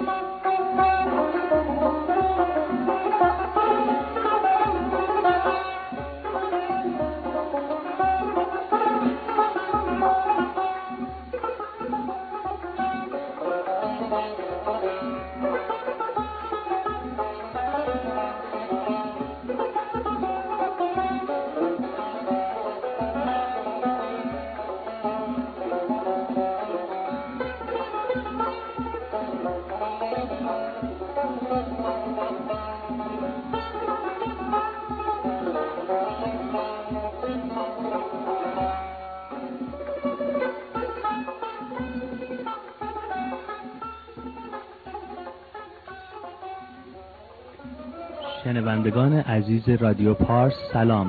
شنوندگان عزیز رادیو پارس سلام.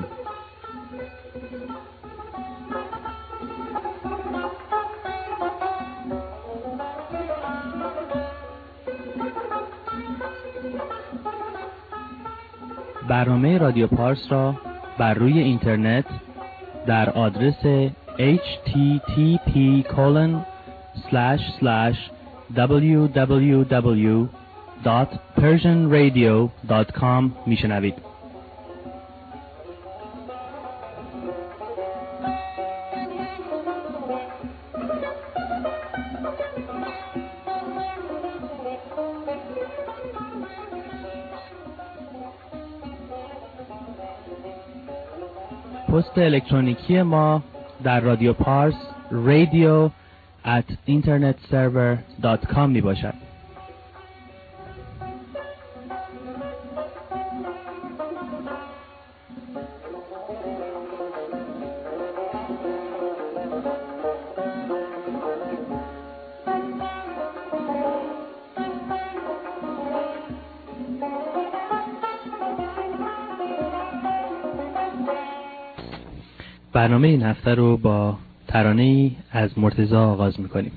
برنامه رادیو پارس را بر روی اینترنت در آدرس http://www.persianradio.com میشنوید. پست الکترونیکی ما در رادیو پارس radio@internetserver.com می باشد. برنامه این هفته رو با ترانه‌ای از مرتضی آغاز می‌کنیم.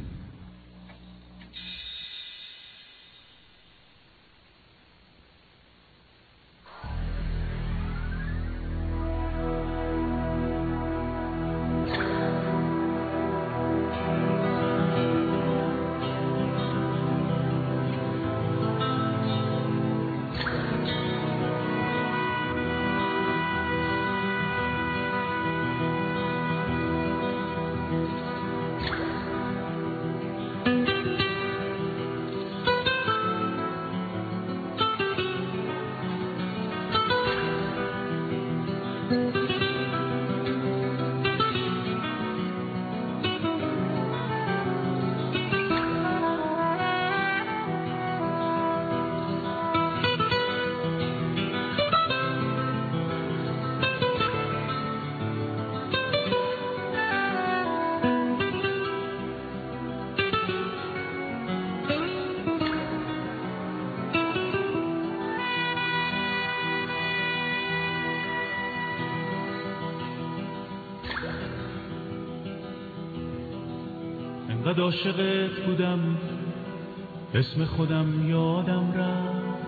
انقدر عاشقت بودم اسم خودم یادم رفت،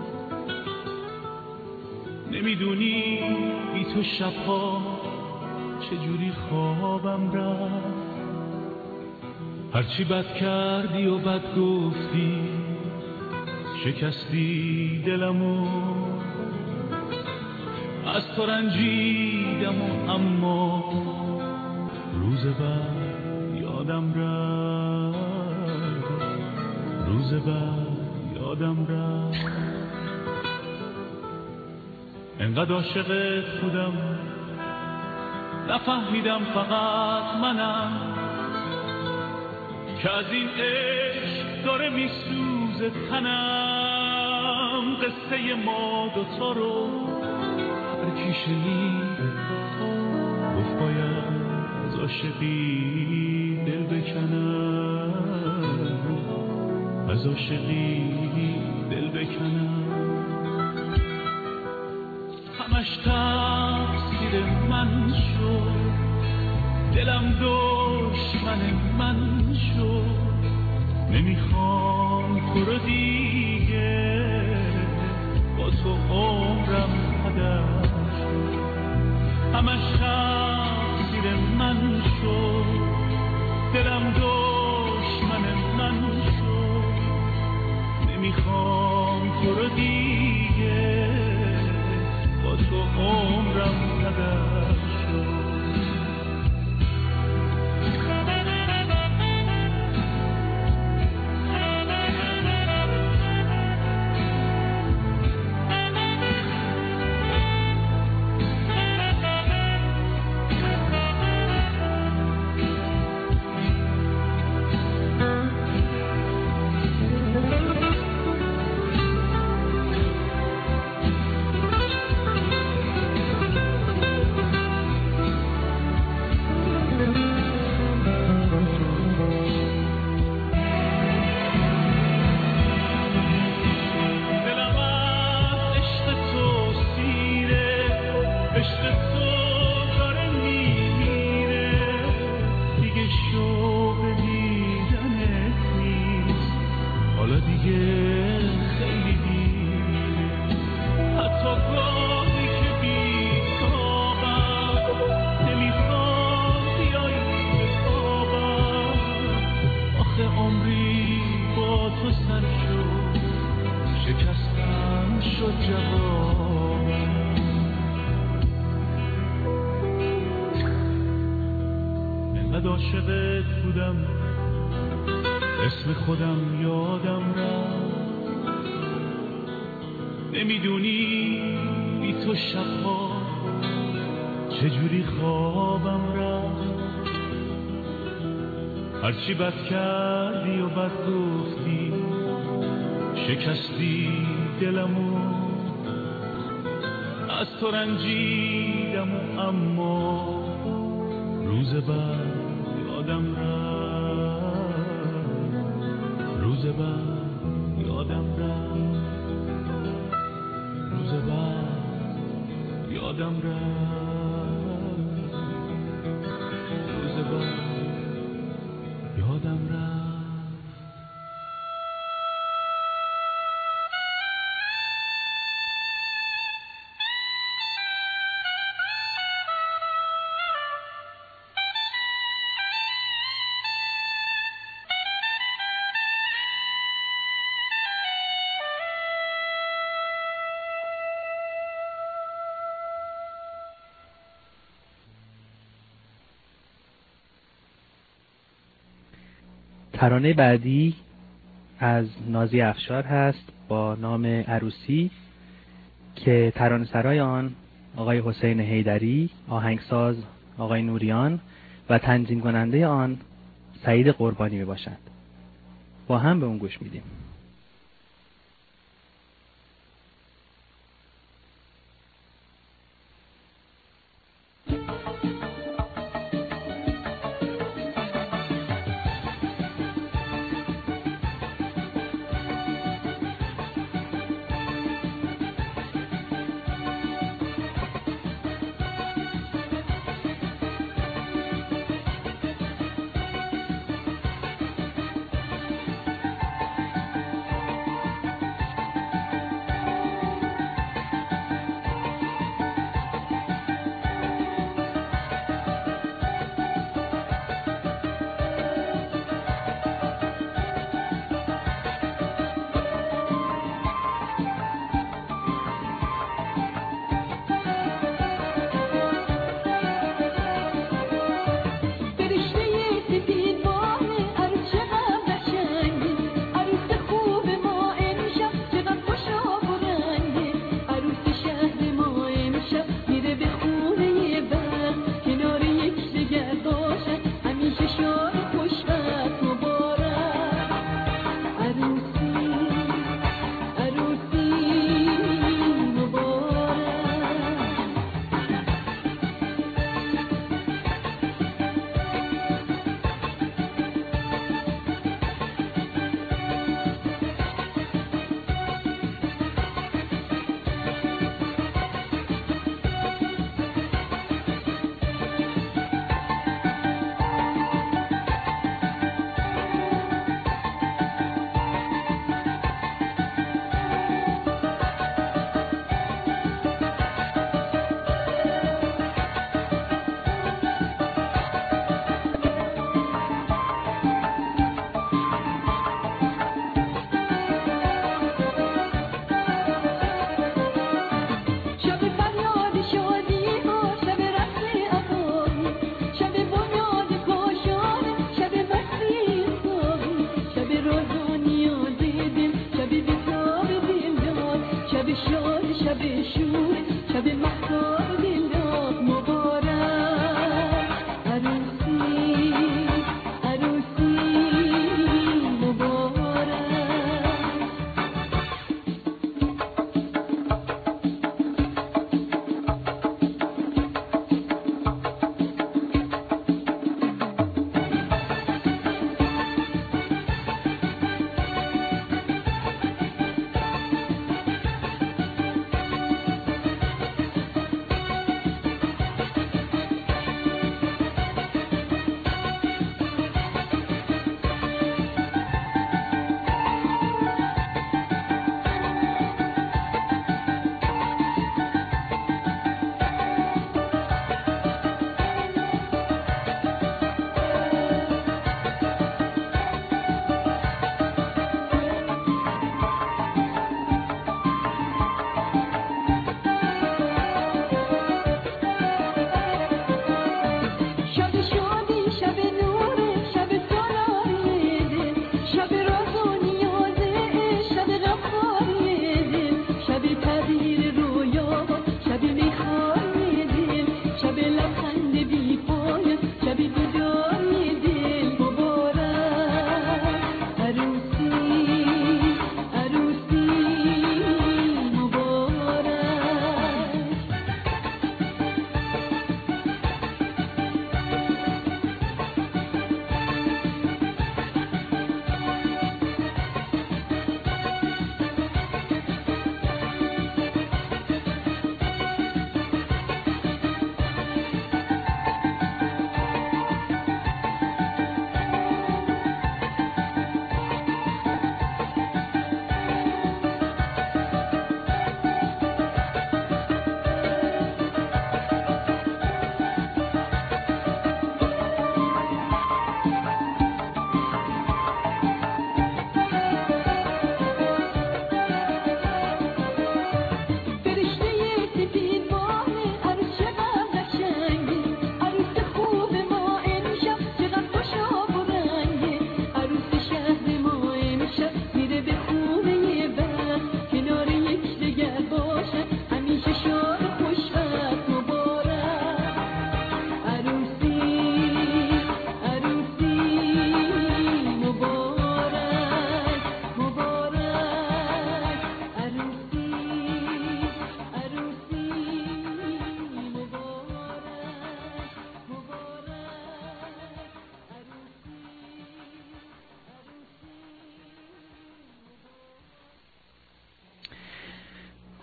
نمیدونی بی تو شبها چجوری خوابم رفت. هرچی بد کردی و بد گفتی شکستی دلمو، از تو رنجیدم و اما روز بعد یادم رفت، روز بعد یادم رفت. انقدر عاشقت بودم نفهمیدم فقط منم که از این عشق داره میسوزه تنم. قصه ما دوتا رو هر کی شنید گفت باید از عاشقی دل بکنم، از عاشقی دل بکنم. همش تقصیر من شد، دلم دشمن من شد. نمیخوام تو رو دیگه، با تو عمرم هدر شد. همش تقصیر من شد، دلم دشمن من شد. نمیخوام عمری با تو سر شد، شکستن شد جوابم. انقدر عاشقت بودم اسم خودم یادم رفت، نمیدونی بی تو شبها چجوری خوابم رفت. هرچی بد کردی و بد گفتی شکستی دلمو، از تو رنجیدم و اما روز بعد یادم رفت، روز بعد یادم رفت، روز بعد یادم رفت، روز بعد یادم رفت. ترانه بعدی از نازی افشار هست با نام عروسی که ترانه‌سرای آن آقای حسین حیدری، آهنگساز آقای نوریان و تنظیم کننده آن سعید قربانی می باشند. با هم به اون گوش میدیم.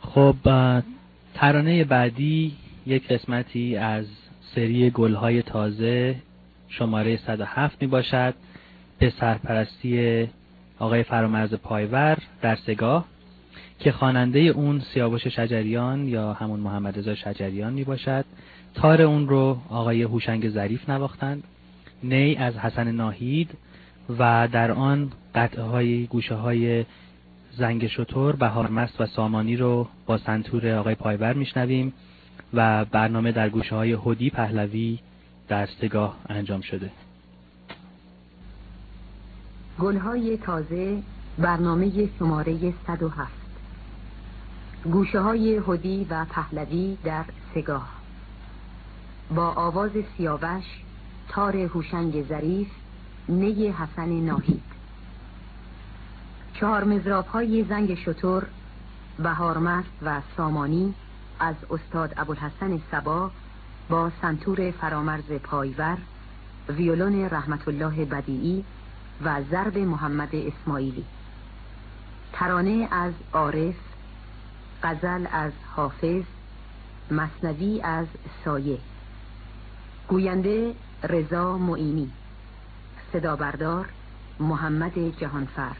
خب ترانه بعدی یک قسمتی از سری گلهای تازه شماره 107 می باشد به سرپرستی آقای فرامرز پایور در سگاه که خواننده اون سیاوش شجریان یا همون محمد رضا شجریان می باشد. تار اون رو آقای هوشنگ ظریف نواختند، نی از حسن ناهید و در آن قطعه های گوشه های زنگ شتر، بهارمست و سامانی رو با سنتور آقای پایور میشنویم و برنامه در گوشه های هدی پهلوی در سگاه انجام شده. گلهای تازه، برنامه شماره 107، گوشه های هدی و پهلوی در سگاه، با آواز سیاوش، تار هوشنگ ظریف، نی حسن ناهید. 4 مضراب های زنگ شتر، بهارمست و سامانی از استاد ابوالحسن صبا با سنتور فرامرز پایور، ویولون رحمت الله بدیعی و ضرب محمد اسماعیلی. ترانه از عارف، غزل از حافظ، مثنوی از سایه. گوینده رضا معینی، صدا بردار محمد جهانفرد.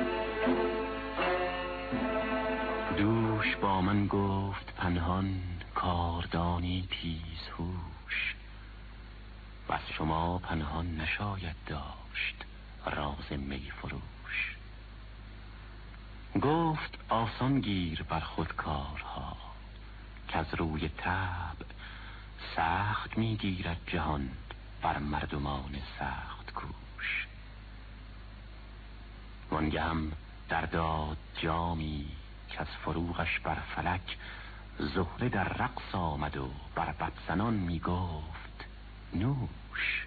دوش با من گفت پنهان کاردانی تیز هوش، و از شما پنهان نشاید داشت راز می فروش. گفت آسان گیر بر خود کارها، که از روی طبع سخت میگیرد جهان بر مردمان سخت کوش. وانگهم در داد جامی که از فروغش بر فلک زهره در رقص آمد و بر بدزنان می گفت نوش.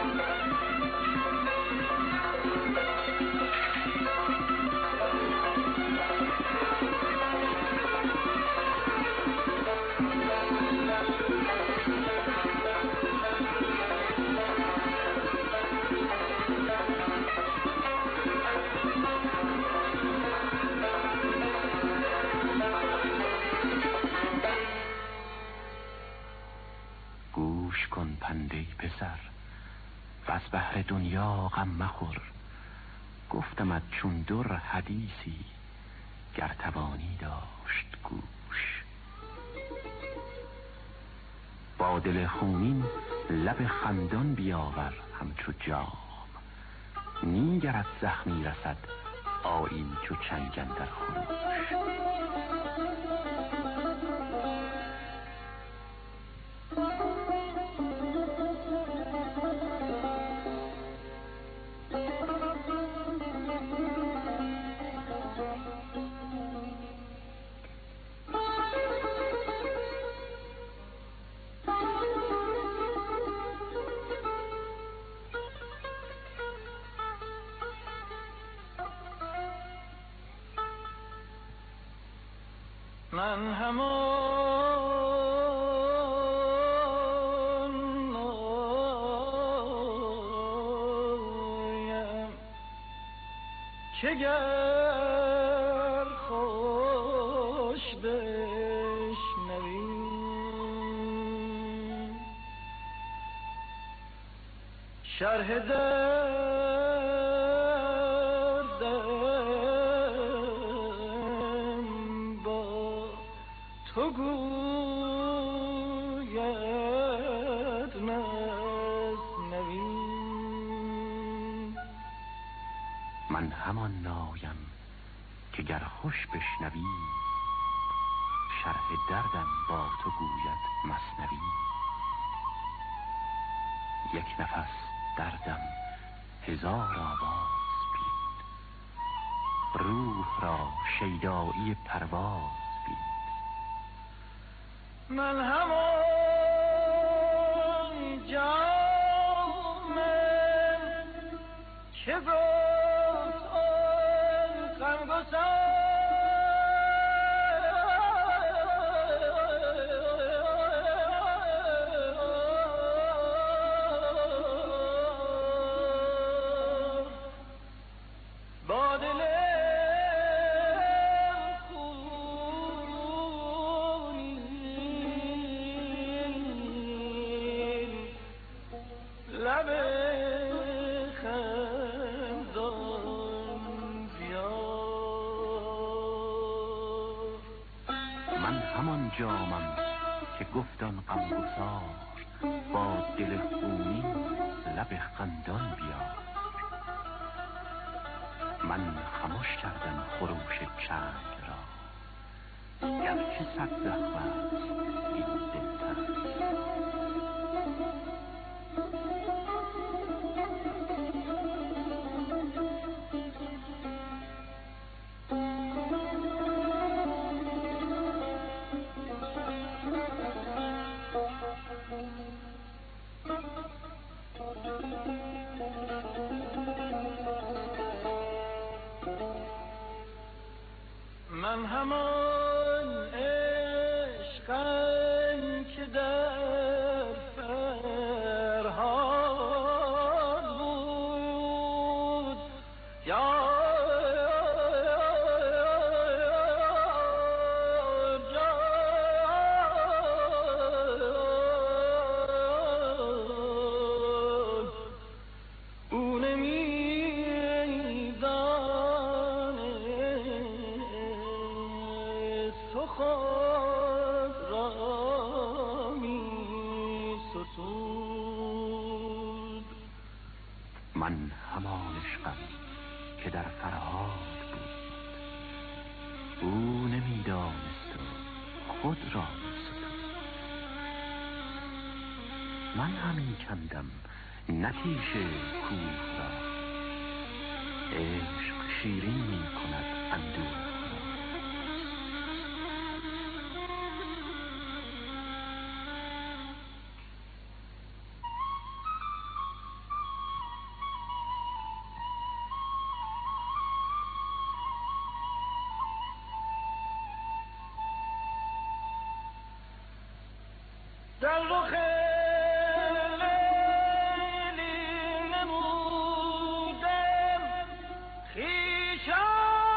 گوش کن پنده پسر و از بحر دنیا غم مخور. گفتمت چون در حدیثی گر توانی داشت گوش. با دل خونین لب خندان بیاور همچو جام. نی گرت زخمی رسد آیین چو چنگ اندر خروش. من همان آیم که گر خوش بشنوی شرح تو گوید نشنوی. من همان نایم که گر خوش بشنوی شرح دردم با تو گوید مثنوی. یک نفس دردم هزار آواز بید، روح را شیدایی پرواز بید. من همان جامم که گفت آن غمگسار با دل لب خندان زیاد. من همان جامم که گفتان غمگسار با دل خونین لب خندان بیار. من خموش کردم خروش چنگ را گرچه صد زخم است این دلتنگ. من همان عشقم که در فرهاد بود یا خود را می ستود. من همان عشقم که در فرهاد بود، او نمیدانست و خود را می ستود. من همین کندم نتیش کوه را، عشق شیرین می کند اندوه. در رخ لیلی نمودم خویشم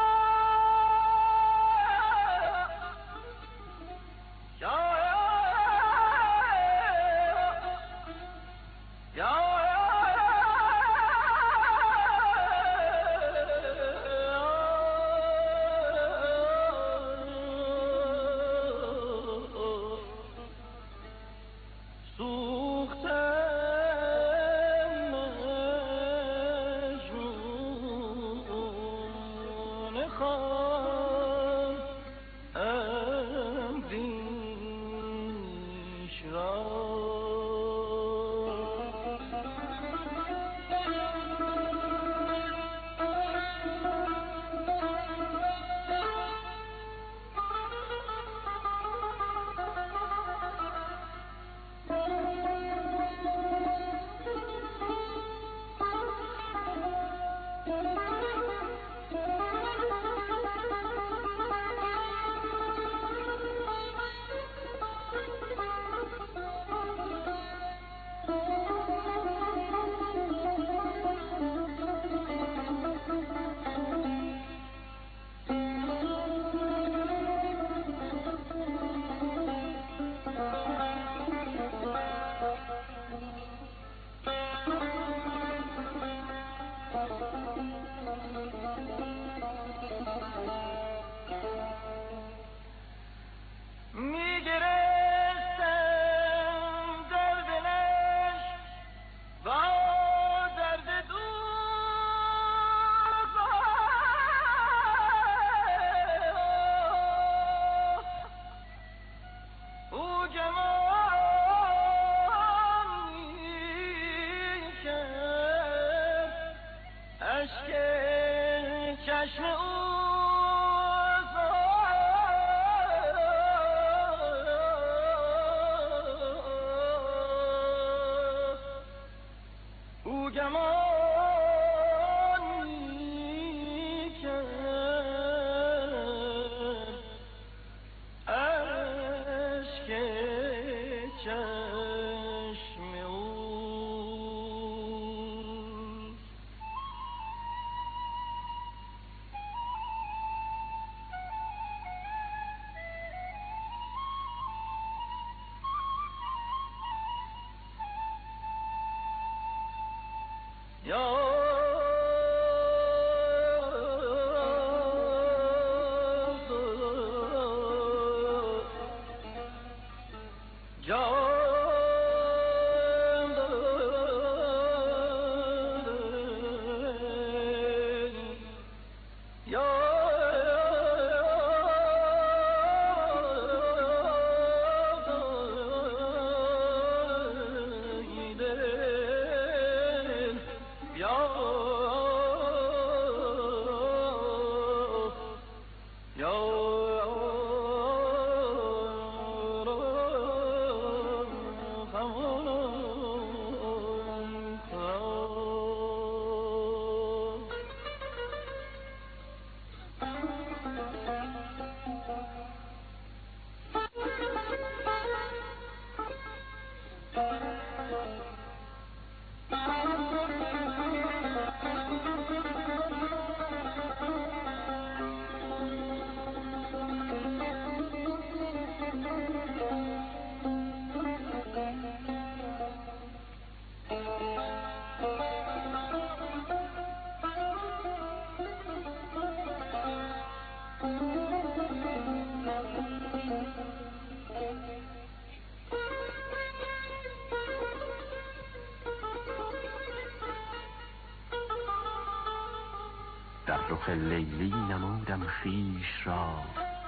در رخ لیلی نمودم خویش را،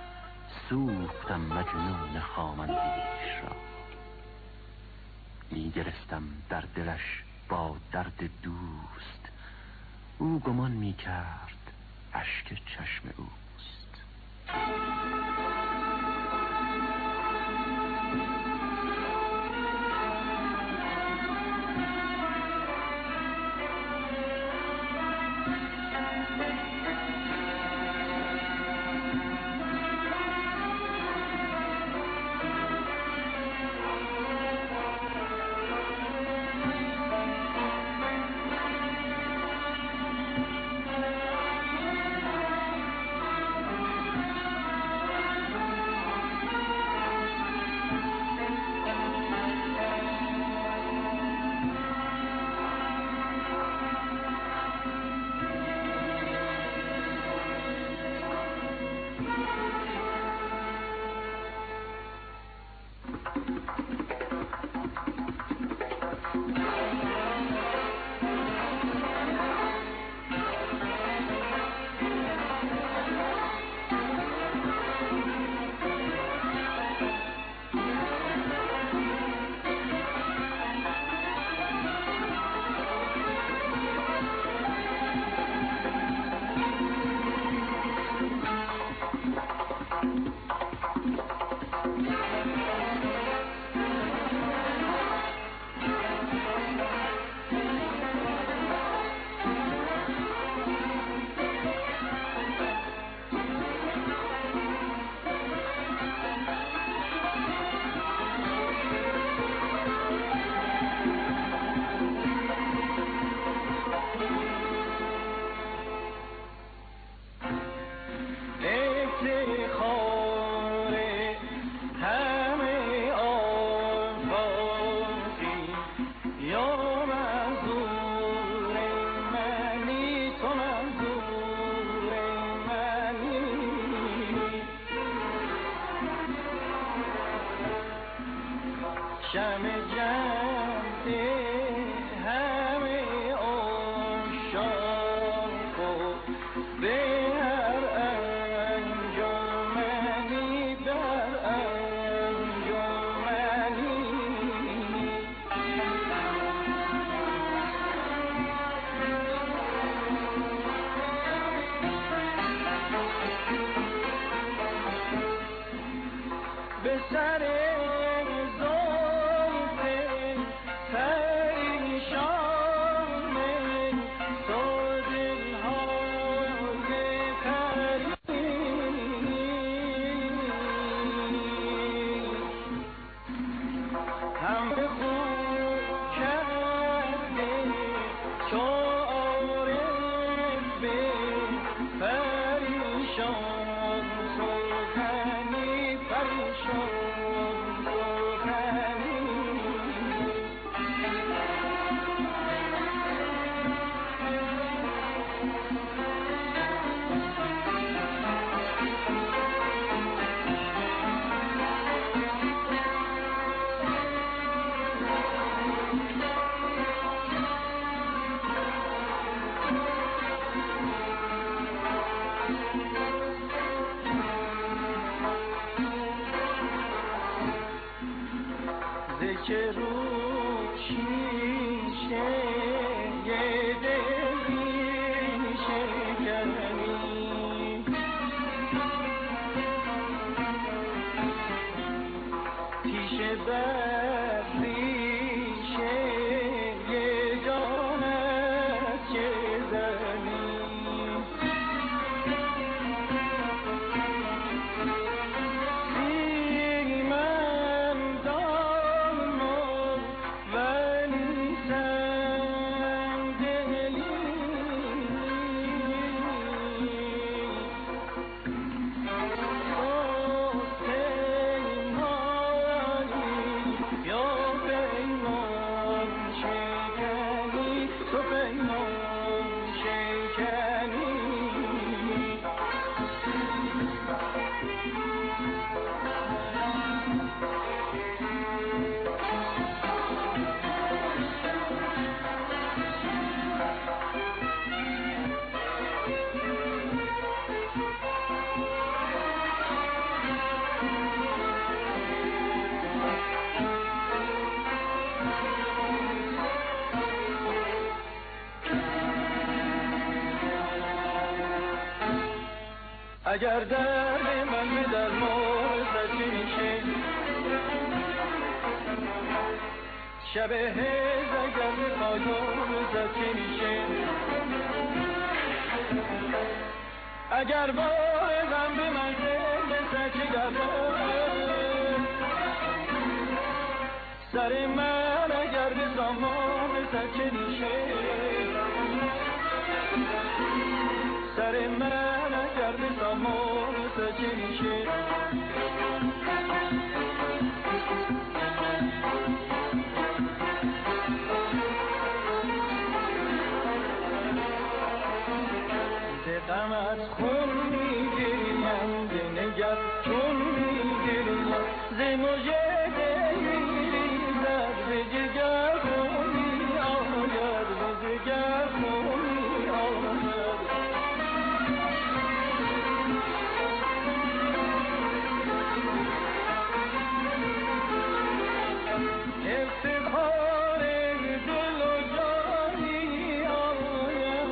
سوختم مجنون خامندیش را. میگرستم در دلش با درد دوست، او گمان میکرد اشک چشم اوست. اگر درد من به درمان سچی میشه، شب هز اگر به پایان سچی میشه، اگر بار غم به من به سچی گردان، سر من اگر به سامان سچی میشه، سر من اگر به سامان سچی میشه، غم از خون میگیریم دنگر چون میگیریم ز مژه دریزد به جگر خون میآید به جگر خون میآید افتخار دل و جانی آید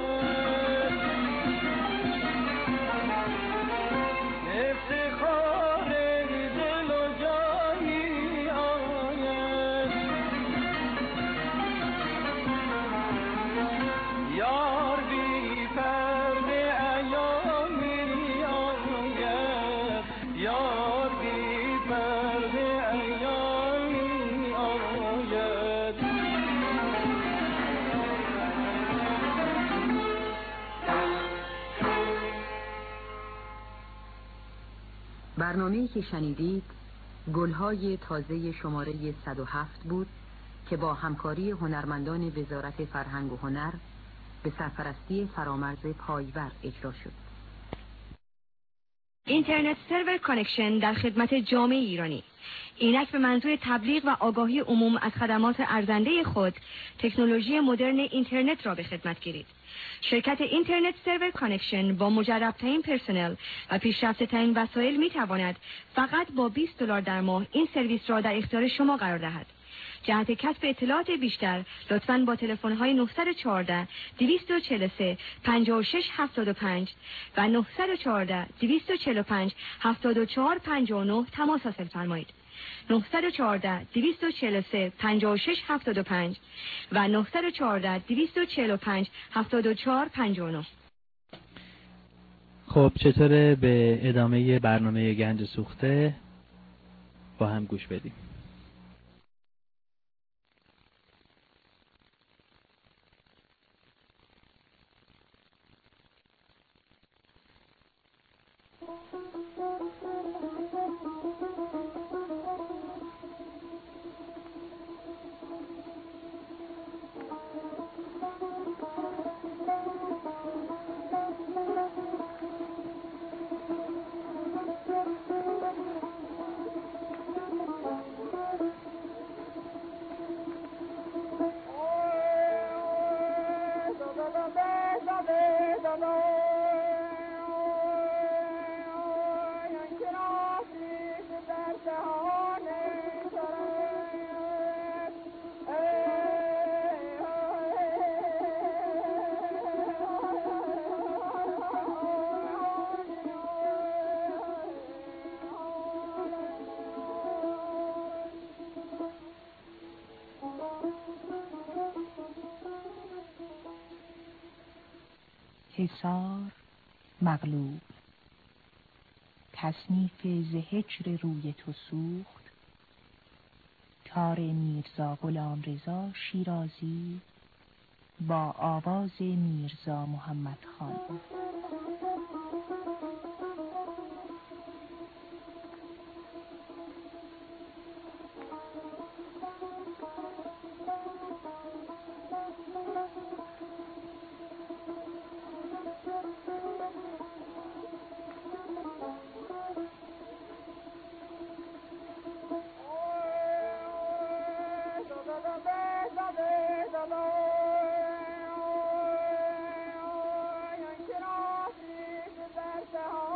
افتخار دل و جانی آید یار بی پرده ایامی آید یار بی پرده ایامی آید برنامه‌ای که شنیدید گلهای تازه شماره 107 بود که با همکاری هنرمندان وزارت فرهنگ و هنر به سرپرستی فرامرز پایور اجرا شد. اینترنت سرور کانکشن در خدمت جامعه ایرانی. اینک به منظور تبلیغ و آگاهی عموم از خدمات ارزنده خود، تکنولوژی مدرن اینترنت را به خدمت گیرید. شرکت اینترنت سرور کانکشن با مجرب‌ترین پرسنل و پیشرفته‌ترین وسایل می‌تواند فقط با $20 در ماه این سرویس را در اختیار شما قرار دهد. جهت کسب اطلاعات بیشتر لطفاً با تلفن‌های 914 243 5675 و 914 245 7459 تماس حاصل فرمایید. 914 243 5675 و 914 245 7459. خب چطوره به ادامه برنامه گنج سوخته با هم گوش بدیم. حصار مغلوب، تصنیف ز هجر روی تو سوخت، تار میرزا غلامرضا شیرازی با آواز میرزا محمد خان. Oh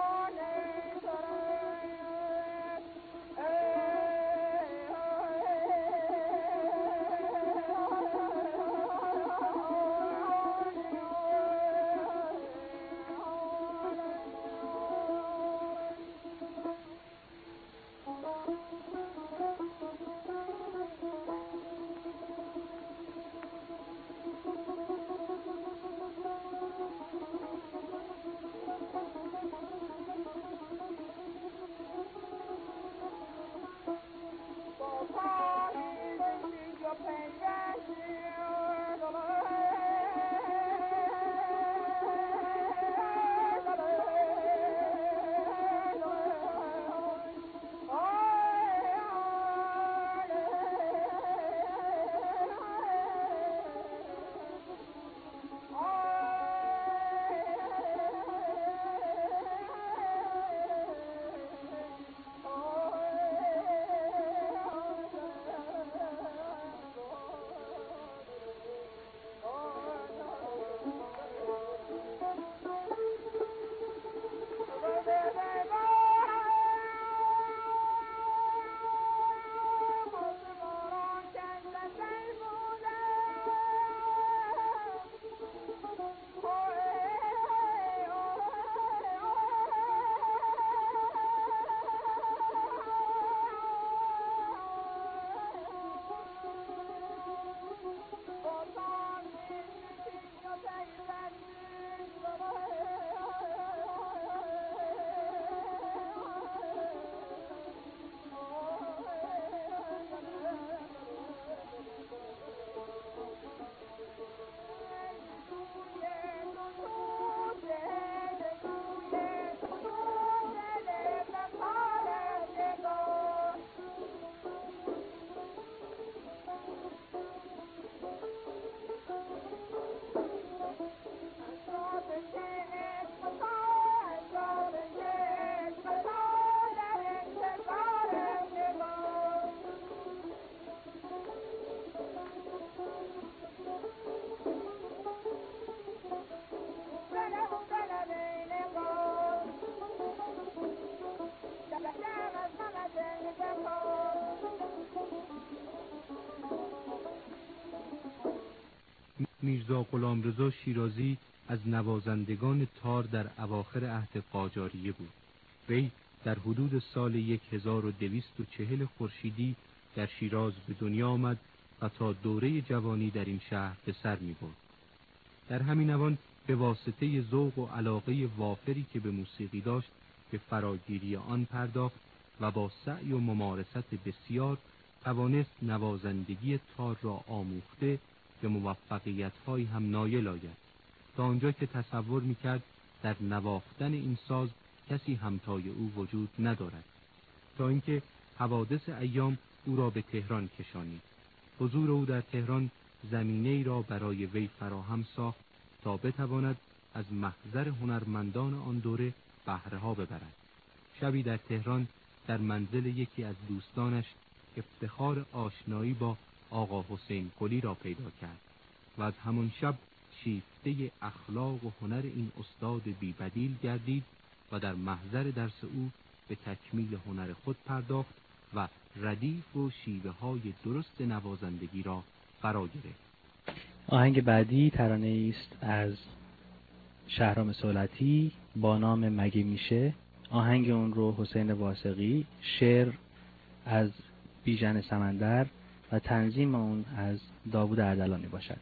میرزا غلامرضا شیرازی از نوازندگان تار در اواخر عهد قاجاریه بود. وی در حدود سال 1240 خورشیدی در شیراز به دنیا آمد و تا دوره جوانی در این شهر به سر می‌برد. در همین اوان به واسطه ذوق و علاقه وافری که به موسیقی داشت به فراگیری آن پرداخت و با سعی و ممارست بسیار توانست نوازندگی تار را آموخته به موفقیت‌های هم نایل آید، تا آنجا که تصور می‌کرد در نواختن این ساز کسی همتای او وجود ندارد، تا اینکه حوادث ایام او را به تهران کشانید. حضور او در تهران زمینه‌ای را برای وی فراهم ساخت تا بتواند از محضر هنرمندان آن دوره بهره‌ها ببرد. شبی در تهران در منزل یکی از دوستانش افتخار آشنایی با آقا حسین قلی را پیدا کرد و از همان شب شیفته اخلاق و هنر این استاد بی‌بدیل گردید و در محضر درس او به تکمیل هنر خود پرداخت و ردیف و شیوه های درست نوازندگی را فرا گرفت. آهنگ بعدی ترانه‌ای است از شهرام صولتی با نام مگه میشه. آهنگ اون رو حسین واسقی، شعر از بیژن سمندر و تنظیم اون از داوود اردلانی باشد.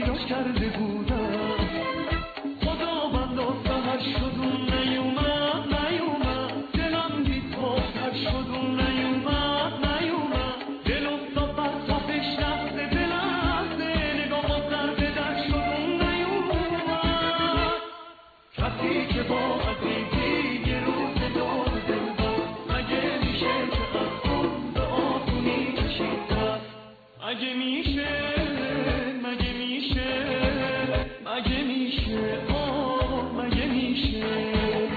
پیداش کرده بودم. خدا بندا سهر شد اون نیومد دلم دید پاکر شد اون نیومد دل افتاد بر تپش لحظه به لحظه نگاه در به در شد اون نیومد. کسی که با عزیزی یه روز دار دل بست مگه میشه که از اون به آسونی کشید دست. مگه میشه مگه میشه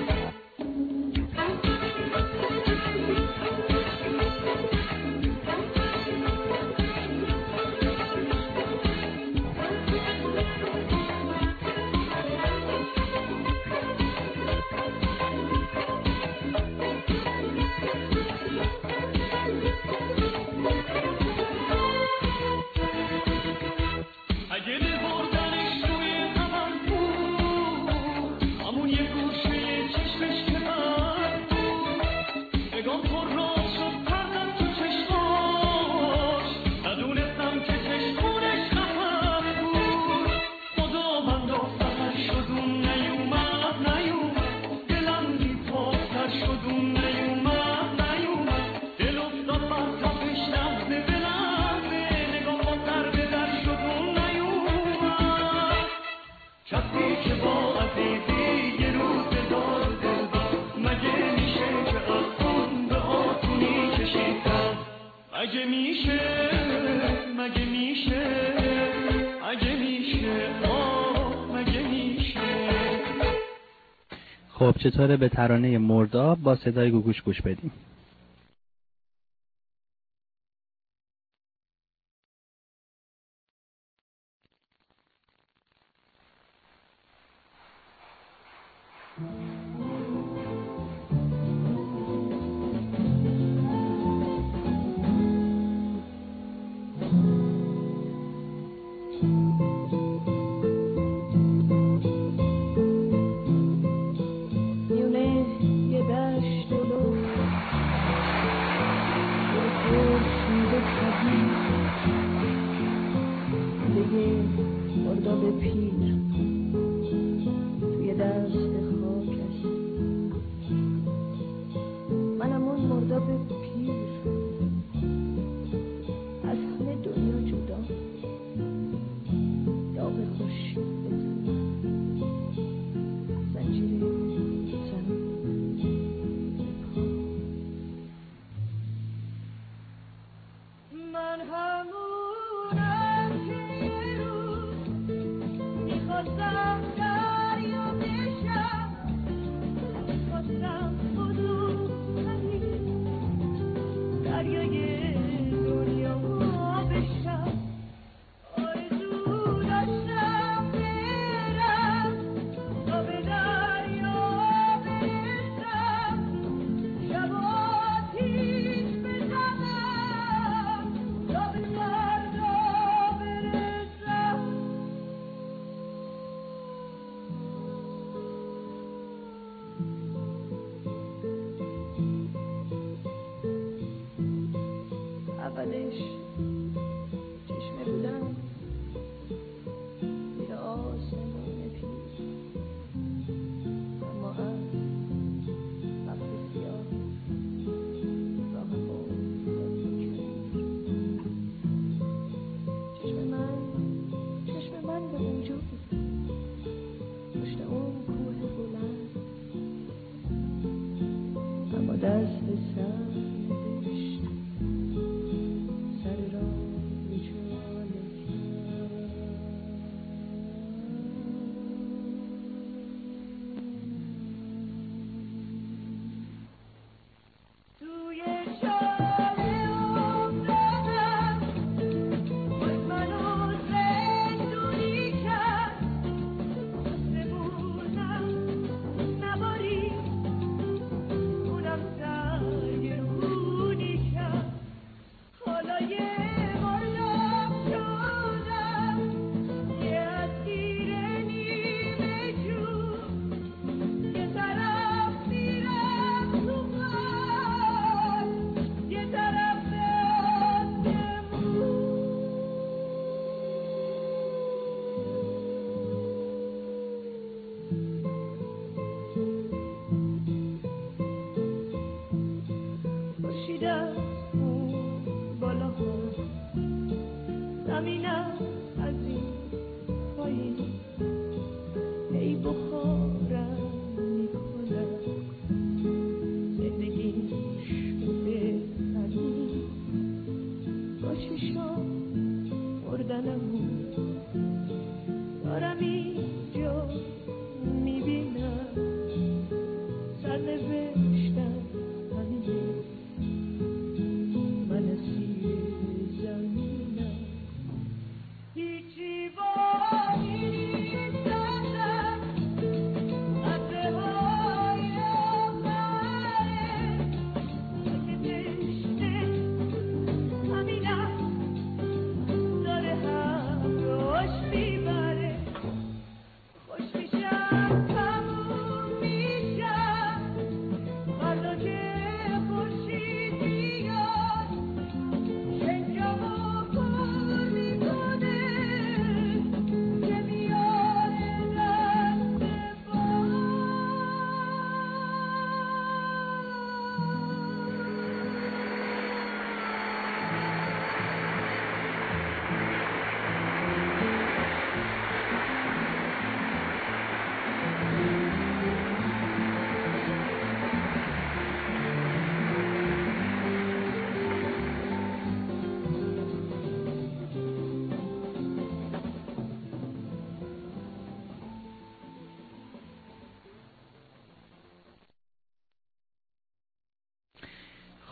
خب چطوره به ترانه مرداب با صدای گوگوش گوش بدیم؟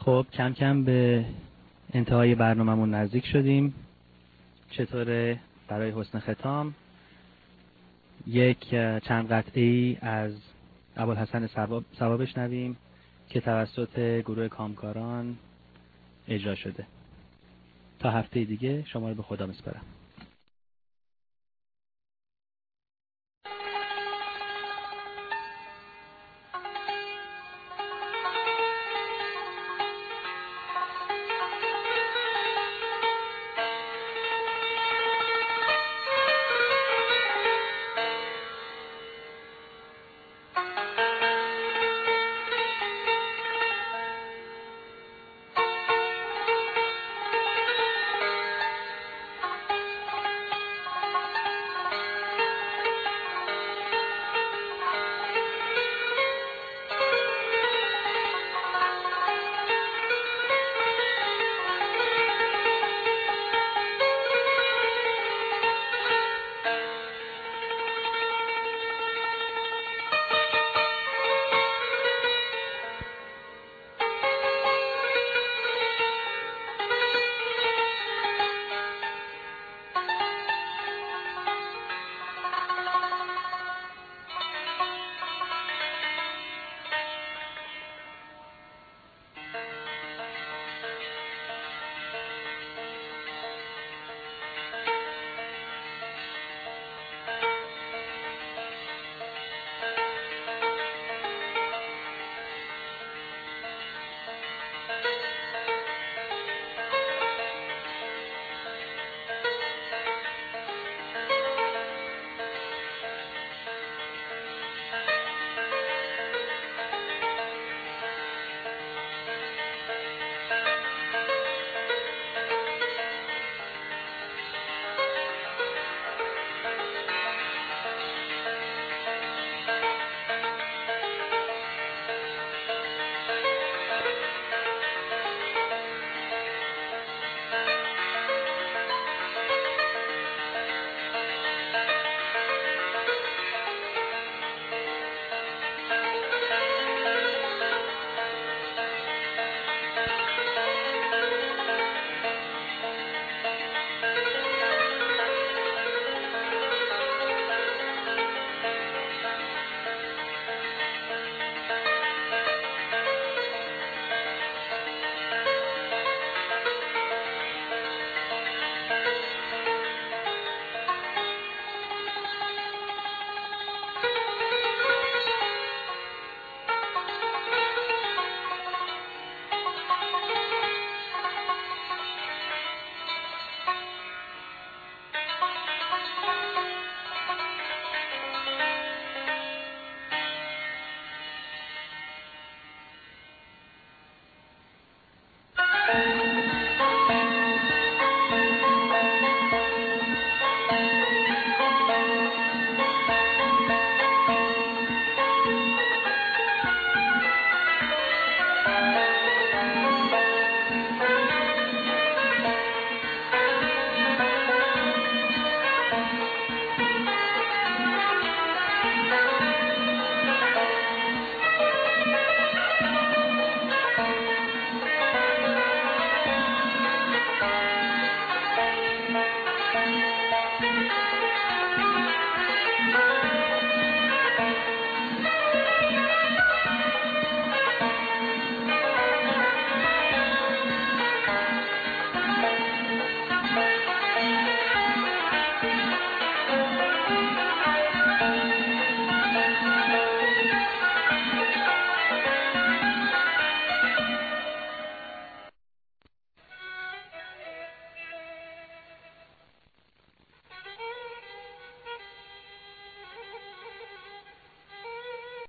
خب کم کم به انتهای برنامه‌مون نزدیک شدیم. چطوره برای حسن ختام یک چند قطعه‌ای از ابوالحسن صبا بشنویم که توسط گروه کامکاران اجرا شده. تا هفته دیگه شما رو به خدا میسپارم.